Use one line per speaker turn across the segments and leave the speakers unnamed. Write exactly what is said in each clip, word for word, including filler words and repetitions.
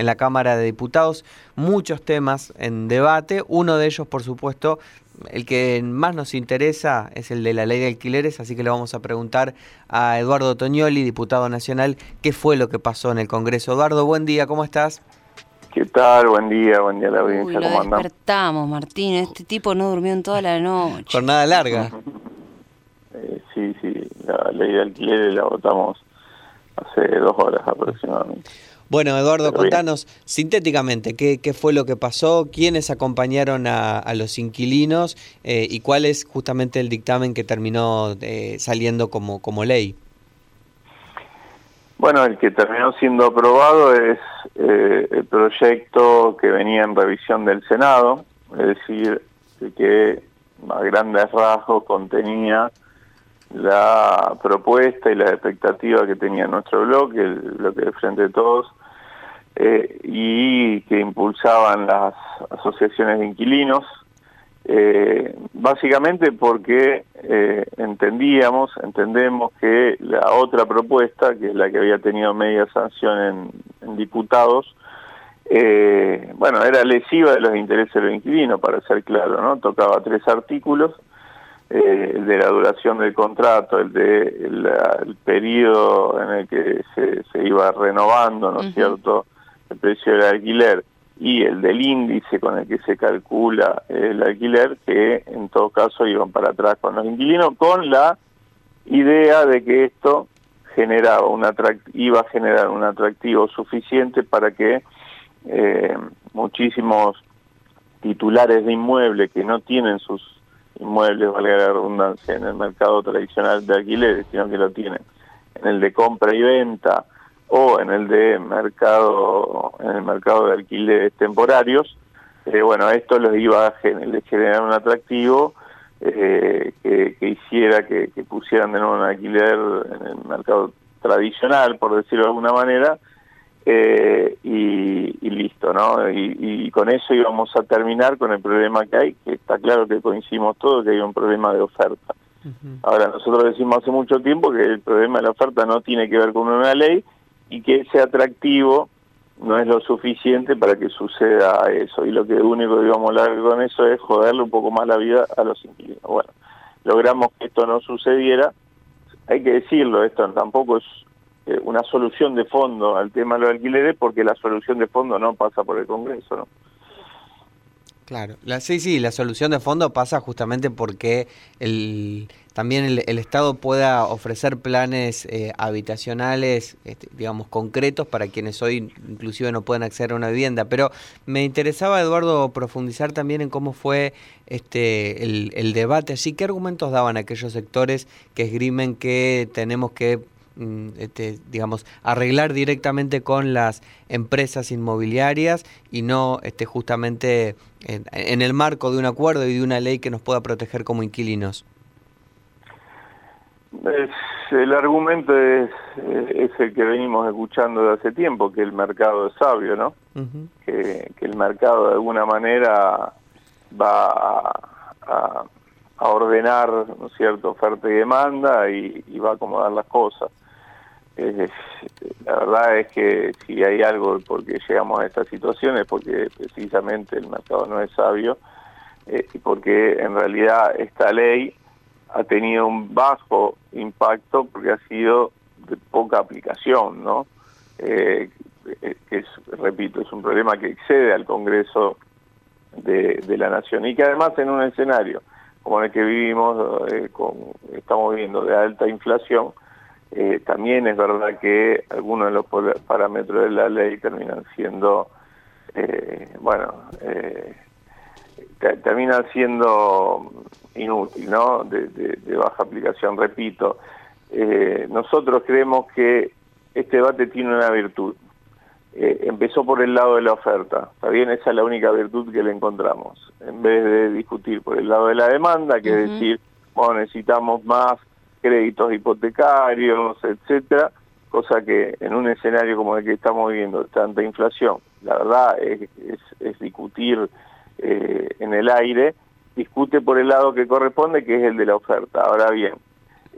en la Cámara de Diputados, muchos temas en debate, uno de ellos, por supuesto, el que más nos interesa es el de la ley de alquileres, así que le vamos a preguntar a Eduardo Tognoli, diputado nacional, qué fue lo que pasó en el Congreso. Eduardo, buen día, ¿cómo estás?
¿Qué tal? Buen día, buen día a la audiencia.
Uy, lo
¿Cómo andan?
despertamos, Martín. Este tipo no durmió en toda la noche.
Jornada larga.
eh, sí, sí, la ley de alquileres la votamos hace dos horas aproximadamente.
Bueno, Eduardo,
Pero
contanos bien, sintéticamente, ¿qué, qué fue lo que pasó? ¿Quiénes acompañaron a, a los inquilinos? Eh, ¿Y cuál es justamente el dictamen que terminó eh, saliendo como, como ley?
Bueno, el que terminó siendo aprobado es eh, el proyecto que venía en revisión del Senado, es decir, que a grandes rasgos contenía la propuesta y la expectativa que tenía nuestro bloque, el bloque de Frente de Todos, eh, y que impulsaban las asociaciones de inquilinos, eh, básicamente porque eh, entendíamos, entendemos que la otra propuesta, que es la que había tenido media sanción en, en diputados, eh, bueno, era lesiva de los intereses de los inquilinos, para ser claro, ¿no? Tocaba tres artículos, eh, el de la duración del contrato, el de el, el periodo en el que se, se iba renovando, ¿no es uh-huh. cierto?, el precio del alquiler, y el del índice con el que se calcula el alquiler, que en todo caso iban para atrás con los inquilinos, con la idea de que esto generaba un atract- iba a generar un atractivo suficiente para que eh, muchísimos titulares de inmuebles que no tienen sus inmuebles, valga la redundancia, en el mercado tradicional de alquileres, sino que lo tienen en el de compra y venta, o en el de mercado, en el mercado de alquileres temporarios, eh, bueno, esto los iba a gener, generar un atractivo eh, que, que hiciera que, que pusieran de nuevo un alquiler en el mercado tradicional, por decirlo de alguna manera, eh, y, y listo, ¿no? Y, y con eso íbamos a terminar con el problema que hay, que está claro que coincidimos todos, que hay un problema de oferta. Uh-huh. Ahora, nosotros decimos hace mucho tiempo que el problema de la oferta no tiene que ver con una ley, y que ese atractivo no es lo suficiente para que suceda eso, y lo que único que íbamos a lograr con eso es joderle un poco más la vida a los inquilinos. Bueno, logramos que esto no sucediera, hay que decirlo, esto tampoco es eh, una solución de fondo al tema de los alquileres, porque la solución de fondo no pasa por el Congreso, ¿no?
Claro, la, sí, sí, la solución de fondo pasa justamente porque el, también el, el Estado pueda ofrecer planes eh, habitacionales, este, digamos, concretos para quienes hoy inclusive no pueden acceder a una vivienda. Pero me interesaba, Eduardo, profundizar también en cómo fue este el, el debate allí. ¿Qué argumentos daban aquellos sectores que esgrimen que tenemos que Este, digamos, arreglar directamente con las empresas inmobiliarias y no este, justamente en, en el marco de un acuerdo y de una ley que nos pueda proteger como inquilinos?
Es, el argumento es, es el que venimos escuchando de hace tiempo, que el mercado es sabio, ¿no? Uh-huh. que, que el mercado de alguna manera va a, a, a ordenar, ¿no es cierto?, oferta y demanda, y, y va a acomodar las cosas. Eh, la verdad es que si hay algo por qué llegamos a esta situación es porque precisamente el mercado no es sabio, eh, y porque en realidad esta ley ha tenido un bajo impacto porque ha sido de poca aplicación, ¿no? Eh, que es, repito, es un problema que excede al Congreso de, de la Nación, y que además en un escenario como el que vivimos, eh, con, estamos viviendo de alta inflación. Eh, también es verdad que algunos de los parámetros de la ley terminan siendo, eh, bueno, eh, terminan siendo inútil, ¿no? De, de, de baja aplicación. Repito, eh, nosotros creemos que este debate tiene una virtud. Eh, empezó por el lado de la oferta, está bien, esa es la única virtud que le encontramos. En vez de discutir por el lado de la demanda, que es uh-huh. decir, bueno, necesitamos más créditos hipotecarios, etcétera, cosa que en un escenario como el que estamos viviendo, tanta inflación, la verdad es, es, es discutir eh, en el aire. Discute por el lado que corresponde, que es el de la oferta. Ahora bien,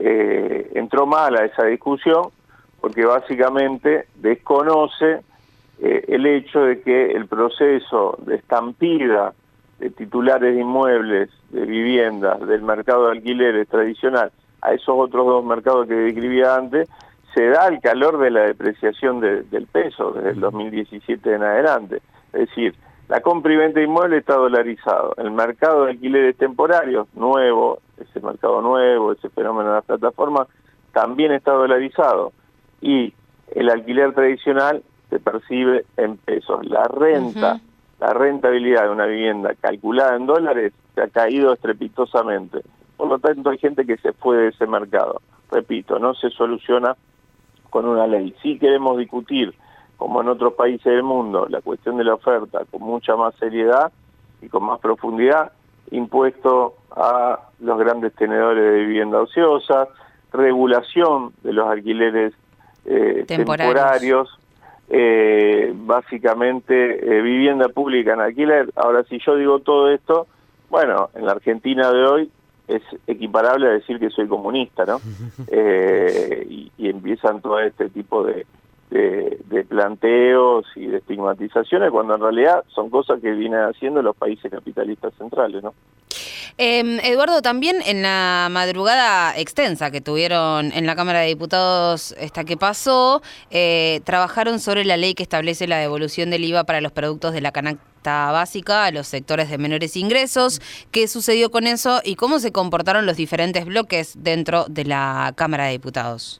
eh, entró mal a esa discusión porque básicamente desconoce eh, el hecho de que el proceso de estampida de titulares de inmuebles, de viviendas, del mercado de alquileres tradicional, a esos otros dos mercados que describía antes, se da al calor de la depreciación de, del peso desde el dos mil diecisiete en adelante. Es decir, la compra y venta de inmuebles está dolarizado. El mercado de alquileres temporarios, nuevo, ese mercado nuevo, ese fenómeno de las plataformas, también está dolarizado. Y el alquiler tradicional se percibe en pesos. La renta, uh-huh. la rentabilidad de una vivienda calculada en dólares se ha caído estrepitosamente. Por lo tanto, hay gente que se fue de ese mercado. Repito, no se soluciona con una ley. Sí queremos discutir, como en otros países del mundo, la cuestión de la oferta con mucha más seriedad y con más profundidad, impuesto a los grandes tenedores de vivienda ociosa, regulación de los alquileres eh, temporarios, temporarios eh, básicamente eh, vivienda pública en alquiler. Ahora, si yo digo todo esto, bueno, en la Argentina de hoy es equiparable a decir que soy comunista, ¿no? Eh, y, y empiezan todo este tipo de, de, de planteos y de estigmatizaciones, cuando en realidad son cosas que vienen haciendo los países capitalistas centrales, ¿no?
Eh, Eduardo, también en la madrugada extensa que tuvieron en la Cámara de Diputados esta que pasó, eh, trabajaron sobre la ley que establece la devolución del I V A para los productos de la canasta básica a los sectores de menores ingresos. ¿Qué sucedió con eso y cómo se comportaron los diferentes bloques dentro de la Cámara de Diputados?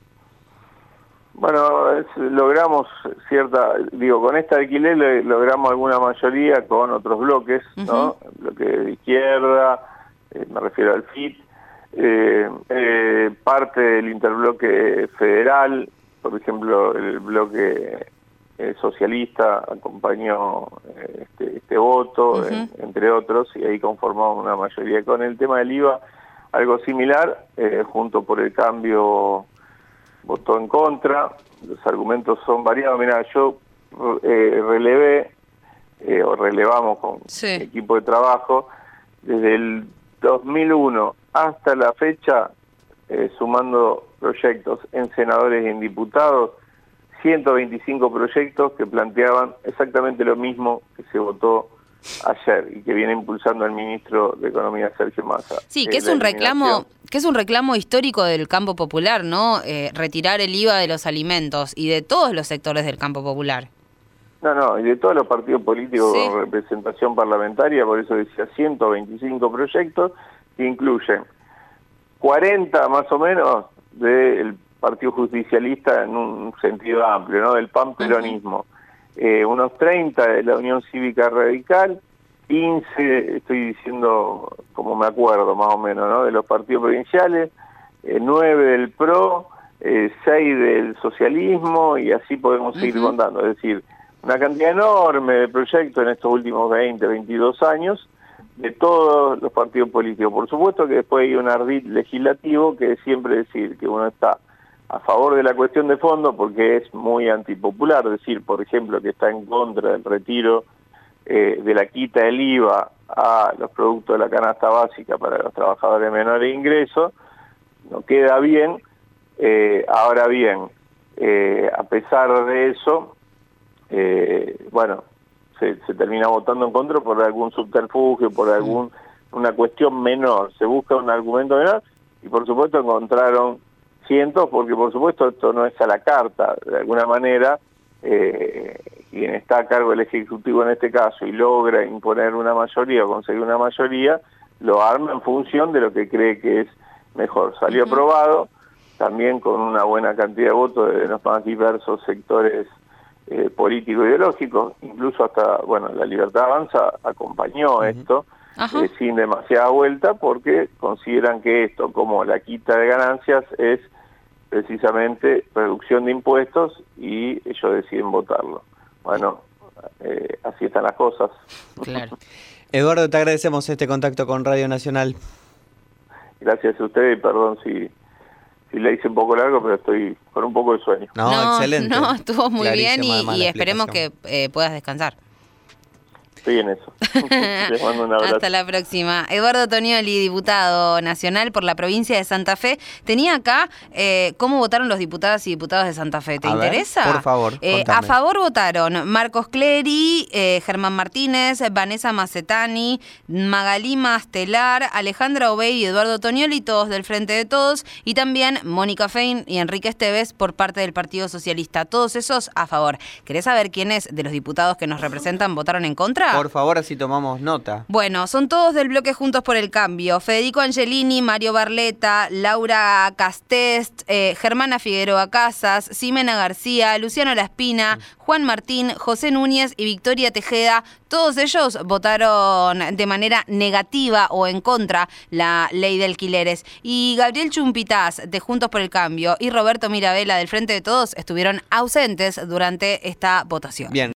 Bueno, es, logramos cierta, digo, con este alquiler le, logramos alguna mayoría con otros bloques, ¿no? Uh-huh. Bloque de izquierda, eh, me refiero al F I T, eh, eh, parte del interbloque federal, por ejemplo, el bloque eh, socialista acompañó eh, este, este voto, uh-huh. en, entre otros, y ahí conformamos una mayoría. Con el tema del I V A, algo similar, eh, junto por el cambio votó en contra, los argumentos son variados. Mirá, yo eh, relevé, eh, o relevamos con sí. mi equipo de trabajo, desde el dos mil uno hasta la fecha, eh, sumando proyectos en senadores y en diputados, ciento veinticinco proyectos que planteaban exactamente lo mismo que se votó ayer y que viene impulsando el ministro de Economía, Sergio Massa.
Sí, que es un reclamo, que es un reclamo histórico del campo popular, ¿no? Eh, retirar el I V A de los alimentos y de todos los sectores del campo popular.
No, no, y de todos los partidos políticos sí. con representación parlamentaria, por eso decía ciento veinticinco proyectos, que incluyen cuarenta más o menos del Partido Justicialista en un sentido amplio, ¿no? Del panperonismo. Uh-huh. Eh, unos treinta de la Unión Cívica Radical, quince, estoy diciendo como me acuerdo más o menos, ¿no? De los partidos provinciales, eh, nueve del P R O, eh, seis del socialismo, y así podemos uh-huh. seguir contando. Es decir, una cantidad enorme de proyectos en estos últimos veinte, veintidós años, de todos los partidos políticos. Por supuesto que después hay un ardid legislativo que es siempre decir que uno está a favor de la cuestión de fondo porque es muy antipopular, decir, por ejemplo, que está en contra del retiro eh, de la quita del I V A a los productos de la canasta básica para los trabajadores de menores ingresos, no queda bien. Eh, ahora bien, eh, a pesar de eso, eh, bueno, se, se termina votando en contra por algún subterfugio, por algún una cuestión menor, se busca un argumento menor, y por supuesto encontraron cientos, porque por supuesto esto no es a la carta, de alguna manera eh, quien está a cargo del Ejecutivo en este caso y logra imponer una mayoría o conseguir una mayoría, lo arma en función de lo que cree que es mejor. Salió uh-huh. aprobado, también con una buena cantidad de votos de los más diversos sectores eh, políticos e ideológicos, incluso hasta, bueno, la Libertad Avanza acompañó uh-huh. esto, eh, sin demasiada vuelta, porque consideran que esto, como la quita de ganancias, es precisamente reducción de impuestos y ellos deciden votarlo. Bueno, eh, así están las cosas.
Claro. Eduardo, te agradecemos este contacto con Radio Nacional.
Gracias a ustedes y perdón si, si le hice un poco largo, pero estoy con un poco de sueño.
No, no excelente. No, estuvo muy bien y, y esperemos que eh, puedas descansar.
estoy en eso. Les mando un abrazo.
Hasta la próxima. Eduardo Tonioli, diputado nacional por la provincia de Santa Fe. Tenía acá eh, cómo votaron los diputadas y diputados de Santa Fe. ¿Te
a
interesa?
Ver, por favor,
eh, A favor votaron Marcos Clery, eh, Germán Martínez, Vanessa Macetani, Magalí Mastelar, Alejandra Obey y Eduardo Tonioli, todos del Frente de Todos, y también Mónica Fein y Enrique Esteves por parte del Partido Socialista. Todos esos a favor. ¿Querés saber quiénes de los diputados que nos representan votaron en contra?
Por favor, así tomamos nota.
Bueno, son todos del bloque Juntos por el Cambio. Federico Angelini, Mario Barleta, Laura Castest, eh, Germana Figueroa Casas, Ximena García, Luciano Laspina, Juan Martín, José Núñez y Victoria Tejeda. Todos ellos votaron de manera negativa o en contra la ley de alquileres. Y Gabriel Chumpitaz, de Juntos por el Cambio, y Roberto Mirabella, del Frente de Todos, estuvieron ausentes durante esta votación.
Bien.